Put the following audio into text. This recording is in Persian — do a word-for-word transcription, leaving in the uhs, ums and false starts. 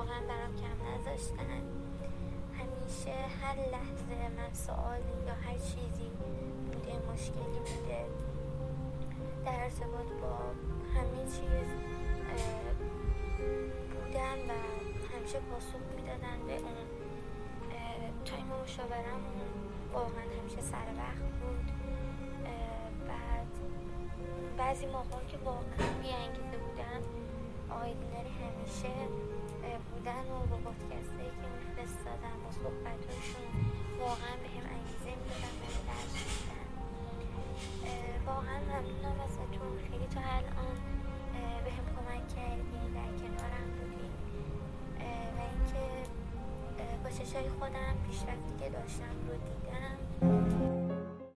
واقعا برام کم نذاشتن. همیشه هر لحظه من سوالی یا هر چیزی بوده، مشکلی بوده، در ارتباط با همه چیز بودن و همیشه پاسخ میدادن به اون. تایم مشاورمون واقعا همیشه سر وقت بود. بعد بعضی موقع که واقعا بی‌انگیزه بودن، آقای دیناری همیشه بودن و با پادکستایی که میفرستادن با صحبتاشون واقعا به هم انگیزه میدادن، به هم درس میدن. واقعا ممنونم ازتون، خیلی تا الان به هم کمک کردین، در کنارم بودین و اینکه با چشای خودم پیشرفتی که داشتم رو دیدم.